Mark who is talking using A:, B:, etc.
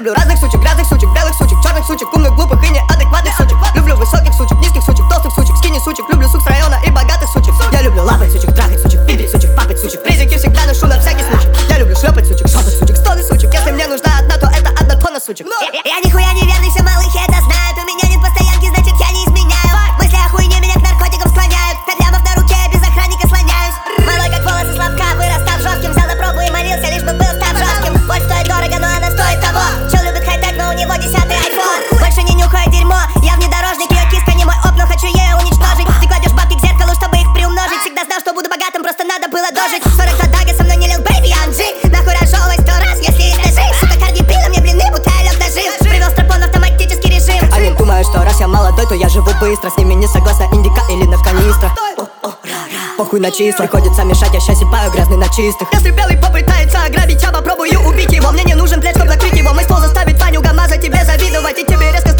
A: люблю разных сучек, белых сучек, черных сучек, умных, глупых и неадекватных сучек. Люблю высоких сучек, низких сучек, толстых сучек, скини сучек. Люблю сук с района и богатых сучек. Я люблю лапать сучек, трахать сучек, пиздить сучек, папать сучек. Призики всегда ношу на всякий случай. Я люблю шлепать сучек, шопать сучек, стоны сучек. Если мне нужна одна, то это одна тонна сучек.
B: Я нихуя не верный, все малыхи это знают. У меня нет постоянки, значит я не изменяю. Мысли о хуйне меня к наркотикам склоняют. 5 лямов на руке, я без охранника слоняюсь. Малой как волосы Славка, вырастав жестким. Взял на пробу и молился, лишь бы был став жестким. Боль стоит дорого, но она стоит того. Чел любит хай-тек, но у него 10-й айфон. Больше не нюхаю дерьмо, я внедорожник. Ее киска не мой оп, но хочу ее уничтожить. Ты кладешь бабки к зеркалу, чтобы их приумножить. Всегда знал, что буду богатым, просто надо было дожить. 42 дага со мной не лил, бэйби, I'm G. Нахуй разжевывай 100 раз, если есть ножи. Сука, Карди Би, на мне блины, будто я лёг нажив. Привел стропон в автоматический режим.
A: Они думают, что раз я молодой, то я живу быстро. С ними не согласна индика или на канистра. Похуй на числа, приходится мешать, я ща сипаю грязный на чистых. Если белый попытается ограбить, я попробую убить его. Мне не нужен плед, чтоб закрыть его. Мой ствол заставит Ваню ГАМАЗа тебе завидовать и тебе резко